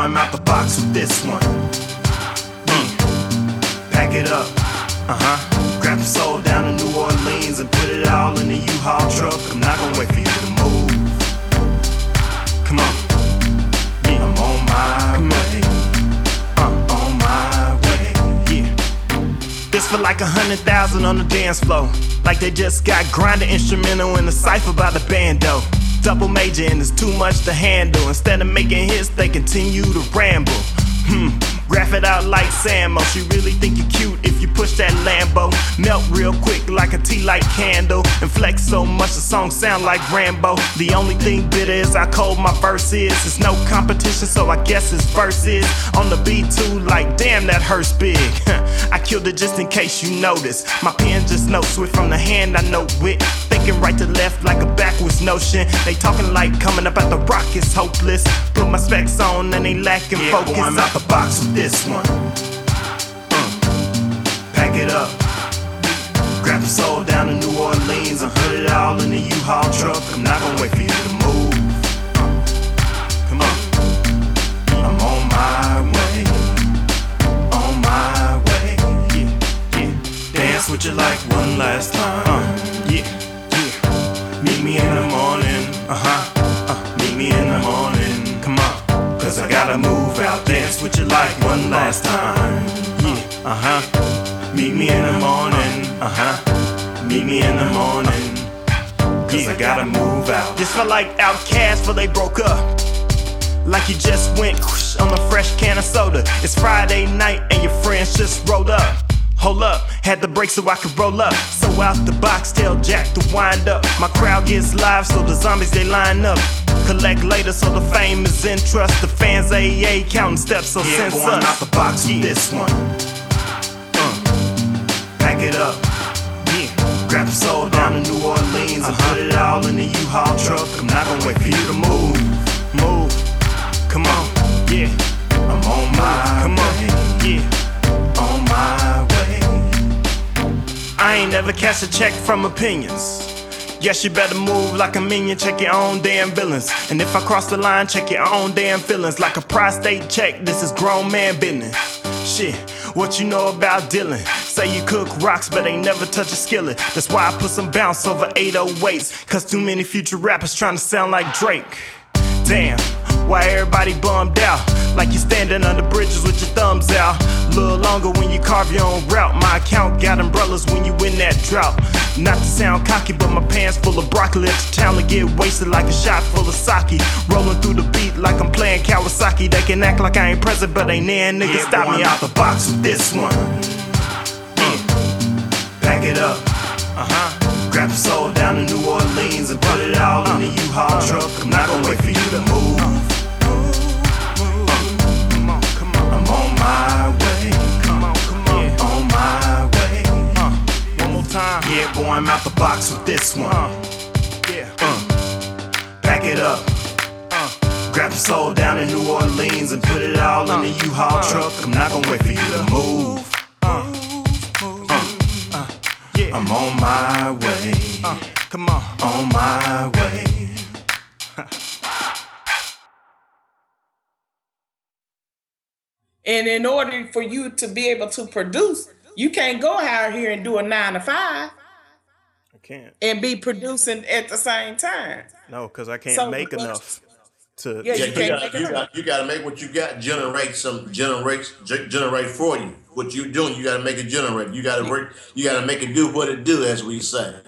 I'm out the box with this one. Pack it up. Grab your soul down to New Orleans and put it all in the U-Haul truck. I'm not gonna wait for you to move. Come on. I'm on my way. On my way. Yeah. This for like 100,000 on the dance floor. Like they just got grinding instrumental in the cypher by the bando. Double major and it's too much to handle. Instead of making hits, they continue to ramble. Graph it out like Sammo. She really think you're cute if you push that Lambo. Melt real quick like a tea light candle. And flex so much the song sound like Rambo. The only thing bitter is how cold my verse is. It's no competition, so I guess his verse is on the beat too. Like damn, that hurts big. I killed it just in case you notice. My pen just notes swift from the hand I note with. Thinking right to left like a backwards notion. They talking like coming up out the rock is hopeless. Put my specs on and they lacking focus. Boy, I'm out the box with this one. Pack it up. Grab your soul down to New Orleans and put it all in the U-Haul truck. I'm not gonna wait for you to move. Come on. I'm on my way. On my way. Yeah. Dance with you like one last time. Yeah. Meet me in the morning. Meet me in the morning. Come on. Cause I gotta move out. Dance with you like one last time. Yeah. Meet me in the morning. Meet me in the morning. Cause I gotta move out. This felt like Outkast before they broke up. Like you just went on a fresh can of soda. It's Friday night and your friends just rolled up. Hold up, had the break so I could roll up. So out the box, tell Jack to wind up. My crowd gets live, so the zombies they line up. Collect later, so the fame is in trust. The fans AA counting steps, so sense us. I'm out the box with this one. Pack it up. Grab your soul down to New Orleans and put it all in the U-Haul truck. I'm not gonna wait for you to move. Come on, yeah. I'm on my way. Yeah. On my way. I ain't never catch a check from opinions. Guess you better move like a minion, check your own damn villains. And if I cross the line, check your own damn feelings. Like a prostate check, this is grown man business. Shit, what you know about Dylan? Say you cook rocks, but ain't never touch a skillet. That's why I put some bounce over 808s. Cause too many future rappers trying to sound like Drake. Damn, why everybody bummed out? Like you standing under bridges with your thumbs out. Little longer when you carve your own route. My account got umbrellas when you in that drought. Not to sound cocky, but my pants full of broccoli. At your town to get wasted like a shot full of sake. Rolling through the beat like I'm playing Kawasaki. They can act like I ain't present, but ain't there niggas stop me out the box with this one. Pack it up. Grab your soul down to New Orleans and put it all in the U-Haul truck. I'm not gonna wait for you to move. I'm on my way. On my way. One more time. Yeah, boy, I'm out the box with this one. Pack it up. Grab your soul down in New Orleans and put it all in the U-Haul truck. I'm not gonna wait for you to move. I'm on my way. Come on my way. And in order for you to be able to produce, you can't go out here and do a 9 to 5. I can't. And be producing at the same time. No, because I can't make enough to. Yeah, you got to make what you got generate for you. What you doing, you got to make it generate. You got to work. You got to make it do what it do, as we say.